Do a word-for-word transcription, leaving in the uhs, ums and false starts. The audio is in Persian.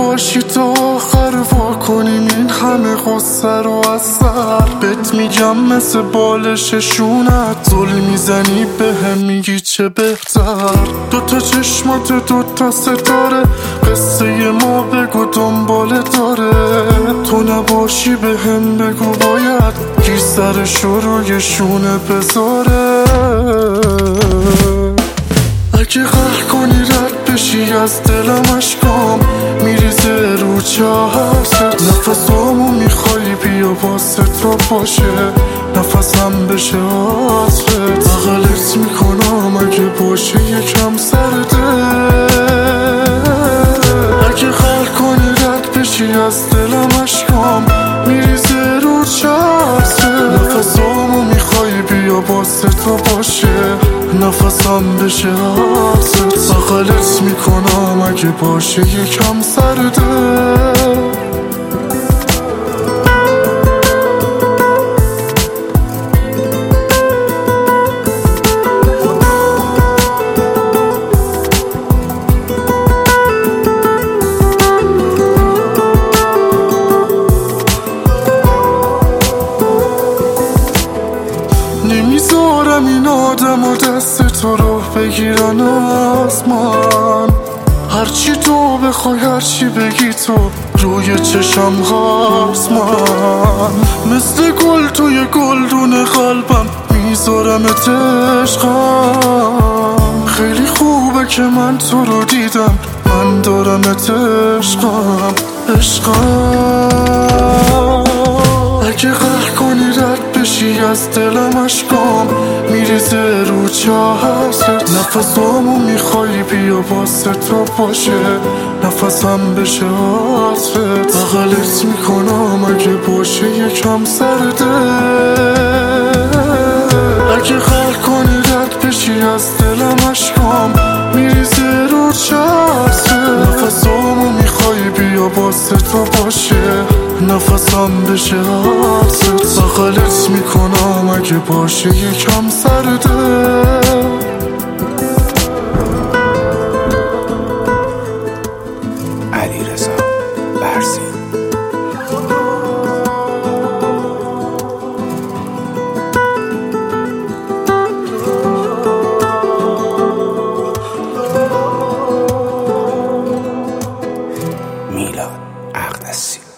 باشی تا آخر وا کنیم این همه غصه رو از سر. بهت میگم مثل بالش شونت زل میزنی به هم میگی چه بهتر. دوتا چشمات دوتا ستاره قصه ما بگو دنباله داره. تو نباشی به هم بگو باید کی سرشو روی شونه بذاره. اگه قهر کنی رد بشی از دلم اشکام میریزه رو چهست. نفسامو میخوای بیا واسط را باشه نفسم بشه عطرت. بغلت میکنم اگه باشه یکم سرده. اگه قهر کنی رد بشی از دلم اشکام میریزه رو چهست. نفسامو میخوای بیا واسط را باشه نفسم بشه عطرت. بغلت میکنم اگه باشه یکم سرده. نمیذارم این آدم و دست تو رو بگیرن از من. هرچی تو بخوای هرچی بگی تو روی چشم هست. من مثل گل توی گلدون قلبم میذارمت عشقم. خیلی خوبه که من تو رو دیدم من دارمت عشقم عشقم. اگه قهر کنی رد بشی از دلم اشکام میریزه رو چهست. نفسامو میخوای بیا واسط را باشه نفسم بشه عطرت. بغلت میکنم اگه باشه یکم سرده. اگه قهر کنی رد بشی از دلم اشکام میریزه رو چهست. نفسامو میخوای بیا واسط را باشه نفسم بشه عطرت. بغلت میکنم اگه باشه یکم سرده. علیرضا برزین. میلاد اقدسی.